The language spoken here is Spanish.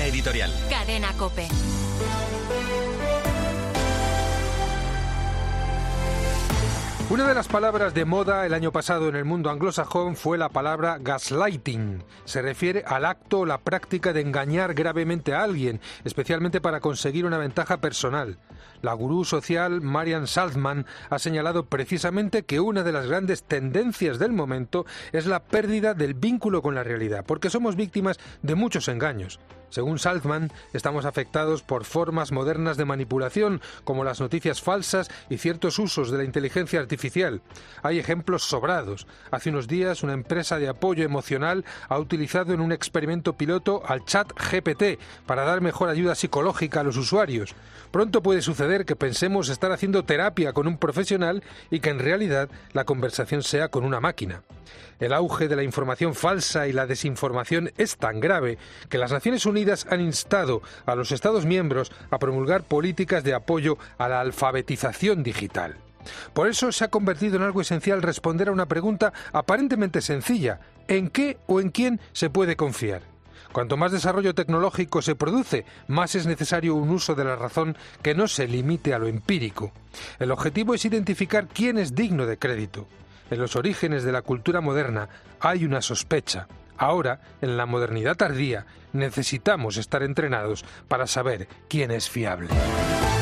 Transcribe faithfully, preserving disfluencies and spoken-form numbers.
editorial. Cadena COPE. Una de las palabras de moda el año pasado en el mundo anglosajón fue la palabra gaslighting. Se refiere al acto o la práctica de engañar gravemente a alguien, especialmente para conseguir una ventaja personal. La gurú social Marian Salzman ha señalado precisamente que una de las grandes tendencias del momento es la pérdida del vínculo con la realidad, porque somos víctimas de muchos engaños. Según Salzman, estamos afectados por formas modernas de manipulación, como las noticias falsas y ciertos usos de la inteligencia artificial. Hay ejemplos sobrados. Hace unos días, una empresa de apoyo emocional ha utilizado en un experimento piloto al chat G P T para dar mejor ayuda psicológica a los usuarios. Pronto puede suceder que pensemos estar haciendo terapia con un profesional y que en realidad la conversación sea con una máquina. El auge de la información falsa y la desinformación es tan grave que las Naciones Unidas han instado a los Estados miembros a promulgar políticas de apoyo a la alfabetización digital. Por eso se ha convertido en algo esencial responder a una pregunta aparentemente sencilla: ¿en qué o en quién se puede confiar? Cuanto más desarrollo tecnológico se produce, más es necesario un uso de la razón que no se limite a lo empírico. El objetivo es identificar quién es digno de crédito. En los orígenes de la cultura moderna hay una sospecha. Ahora, en la modernidad tardía, necesitamos estar entrenados para saber quién es fiable.